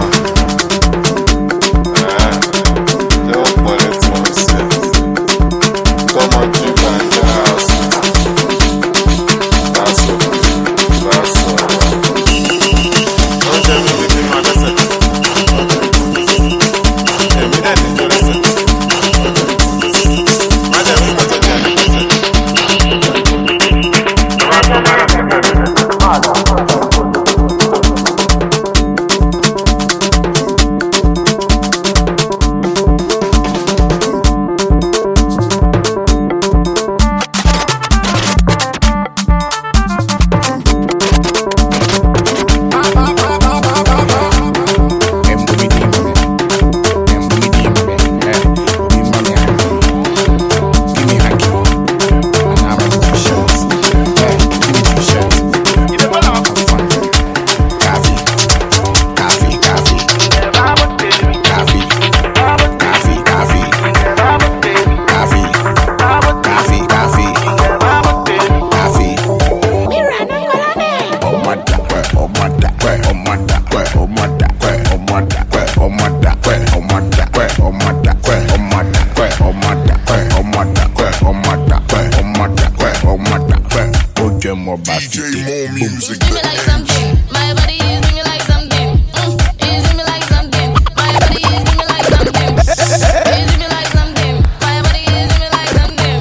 S15: get more back.
S3: DJ More Music.
S2: Do me like something. My body is do me like something. Is do me like something. My body is do me like something. Is do me like something. My body is do me like something.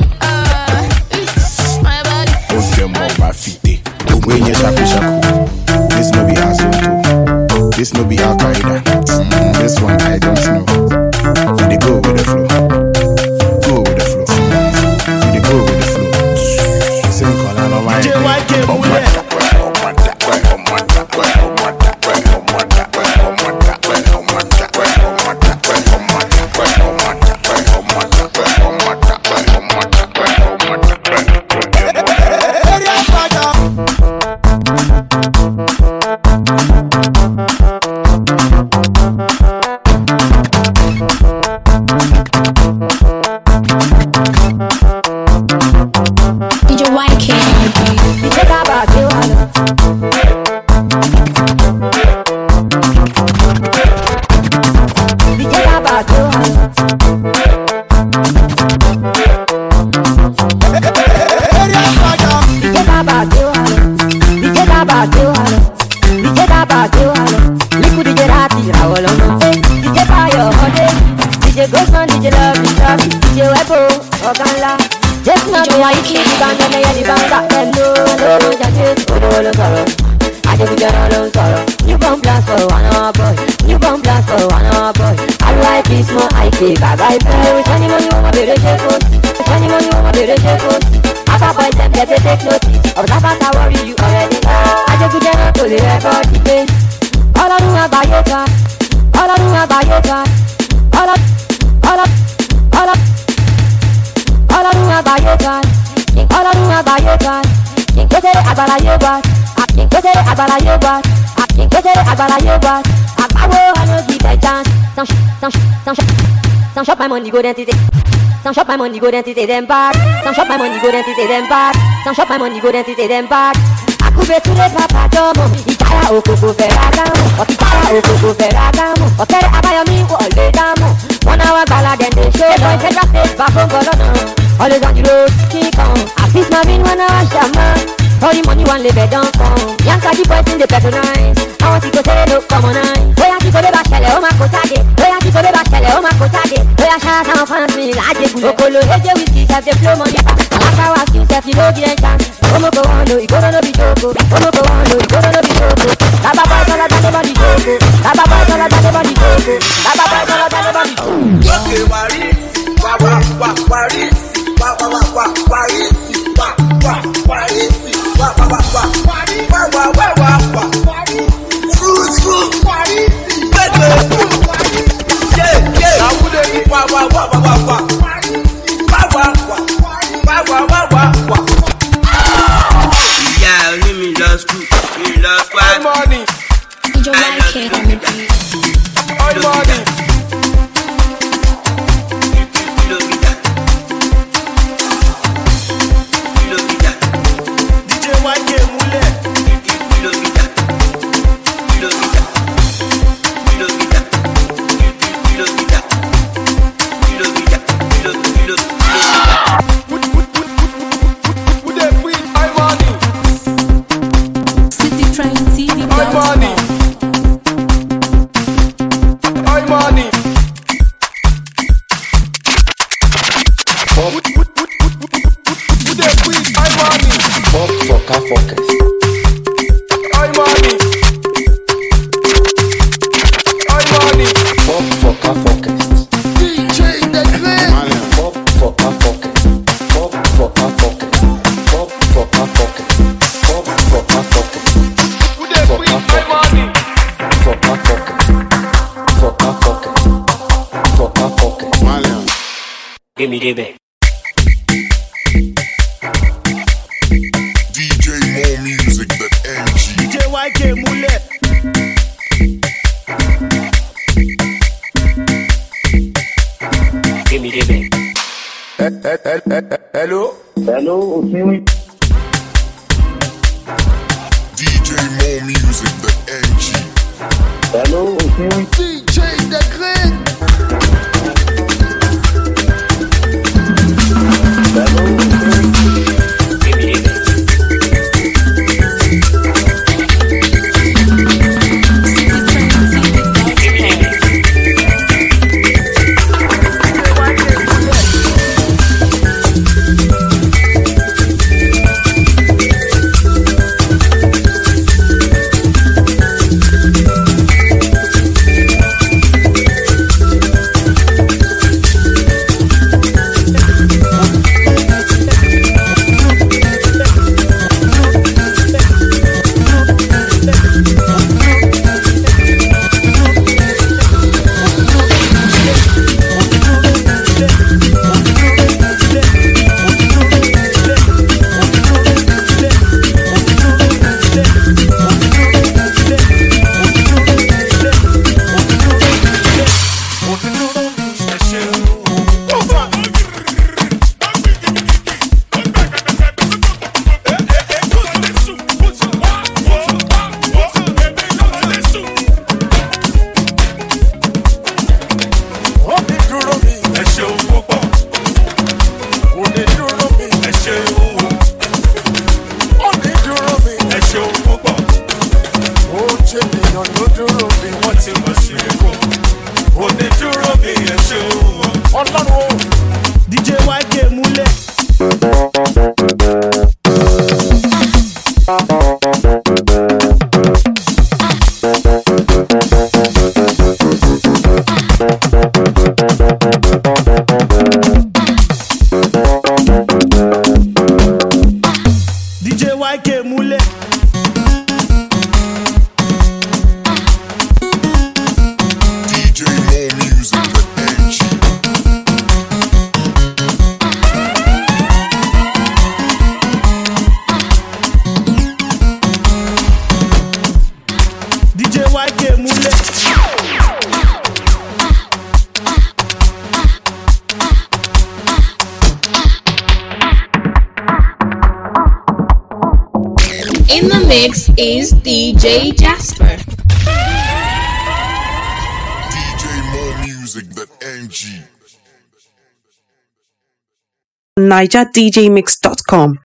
S2: My body.
S15: Oh, get more back. When you shaku. This no be Azoto. This no be Al Qaeda. This one I don't know. They go with the flow. Go with the flow. They go with the flow. Same color no mind.
S22: Some shop my money go down to some shop my money go down to them back. Some shop my money go down to them back. Some shop my money go down to them back. Akube tule papa domo, itaya okoko ferragamo, okitaya okoko ferragamo, okere abayomi wo ole damo. 1 hour bala then they show boy take a face back on Colonna. Always on the road, kick on. I fix my bin 1 hour shama. All the money one live don't come. Young kaji boys in the patronize. I want to go say no come on I. Where I go beba shele o ma kotage. Where I go beba shele o ma kotage. Where I share some fans me like a bulo kolo. Eje whiskey have the flow money. Like I was you self you no get chance. Omo go on no, you go no be joko. Omo go on no, you go no be joko. Baba boy sala da body joko. Baba boy sala da body joko. Baba boy sala da body joko.
S23: Okay, wari, wari, wari.
S24: Give me the back.
S3: DJ More Music, the NG.
S23: DJ YK Mule.
S24: Give me the back.
S23: Hello? Hello, okay.
S3: DJ More Music, the NG.
S23: Hello, okay. DJ The Green.
S5: ṣeun púpọ̀. Ó ṣe ènìyàn ló dúró bí wọ́n ti mọ̀ sí ẹ̀kọ́. Onídúró bí ẹ ṣeun. Ọlọ́run o. DJ YK múlẹ̀. DJ YK múlẹ̀.
S3: DJ More Music than NG.
S5: DJ YK múlẹ̀.
S1: In the mix is DJ Jasper.
S3: DJ More Music than NG.
S8: NigerDJMix.com